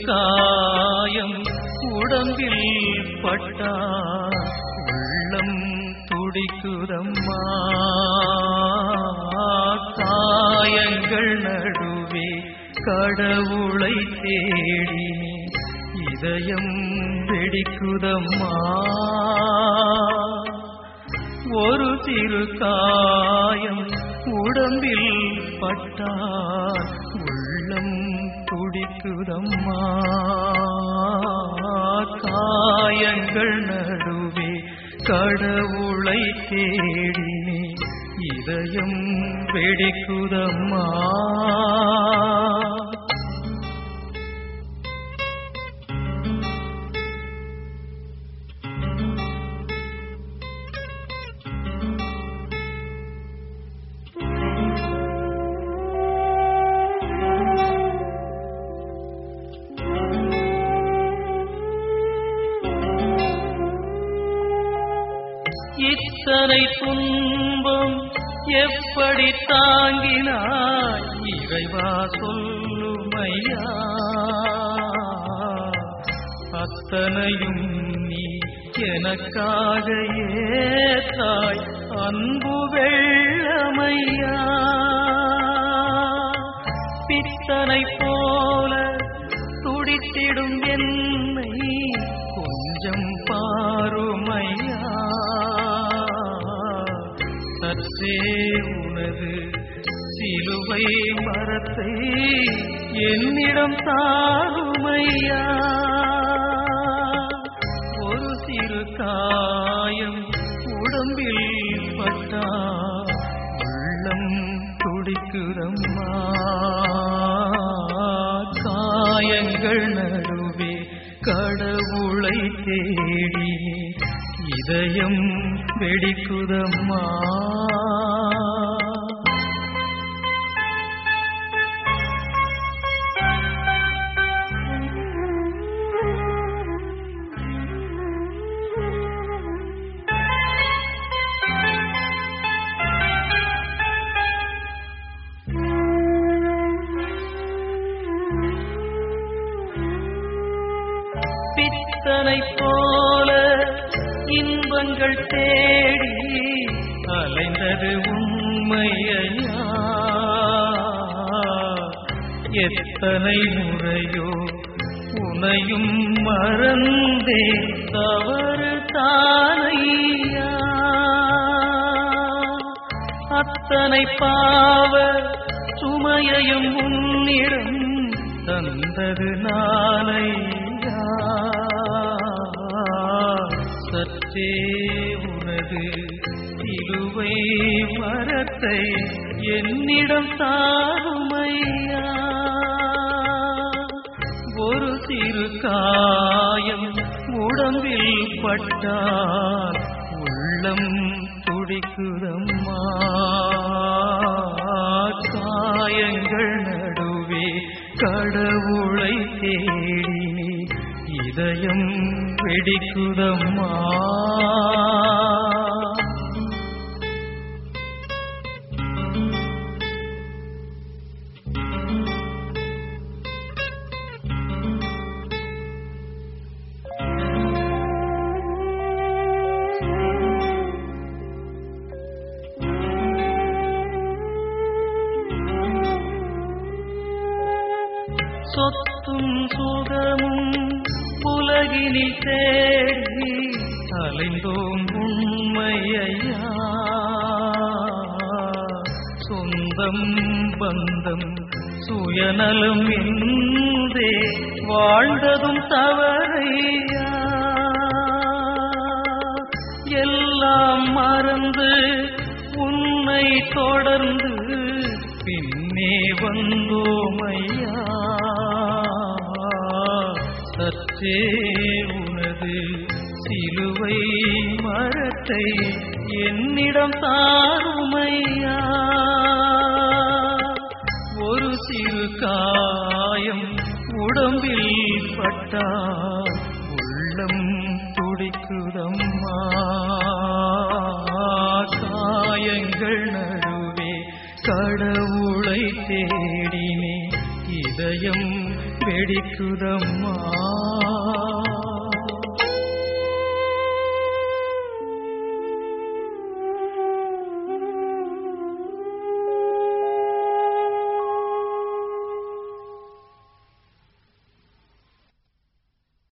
காயம் உடம்பில் பட்டால் உள்ளம் துடிக்குதம்மா. காயங்கள் நடுவே கடவுளை தேடினே இதயம் வெடிக்குதம்மா. ஒரு சிறு காயம் உடம்பில் பட்டால் உள்ளம் துடிக்குதம்மா. காயங்கள் நடுவே கடவுளை தேடினே இதயம் வெடிக்குதம்மா. இத்தனை துன்பம் எப்படி தாங்கினாய் இறைவா சொல்லுமையா. அத்தனையும் நீ எனக்காக ஏற்றாய் அன்பு வெள்ளமையா. பித்தனை போல துடித்திடும் என்னை கொஞ்சம் பாருமையா. சற்றே உனது சிலுவை மரத்தை என்னிடம் தாருமையா. ஒரு சிறு காயம் உடம்பில் பட்டால் உள்ளம் துடிக்குதம்மா. காயங்கள் நடுவே கடவுளை தேடினே இதயம் வெடிக்குதம்மா. பித்தனை போல இன்பங்கள் தேடி அலைந்தது உண்மையா. எத்தனை முறையோ உனையும் மறந்தே தவறு தானையா. அத்தனை பாவ சுமையையும் உன்னிடம் தந்தது நானையா. சற்றே உனது சிலுவை மரத்தை என்னிடம் தாருமையா. ஒரு சிறு காயம் உடம்பில் பட்டால் உள்ளம் துடிக்குதம்மா. காயங்கள் நடுவே கடவுளை தேடினே இதயம் வெடிக்குதம்மா. சொத்தும் சுகமும் உலகினில் தேடி அலைந்தோம் உண்மையா. சொந்தம் பந்தம் சுயநலம் என்றே வாழ்ந்ததும் தவறையா. எல்லாம் மறந்து உன்னை தொடர்ந்து பின்னே வந்தோமையா. சற்றே உனது சிலுவை மரத்தை என்னிடம் தாருமையா. ஒரு சிறு காயம் உடம்பில் பட்டால் உள்ளம் துடிக்குதம்மா. காயங்கள் நடுவே கடவுளை தேடினே இதயம் வெடிக்குதம்மா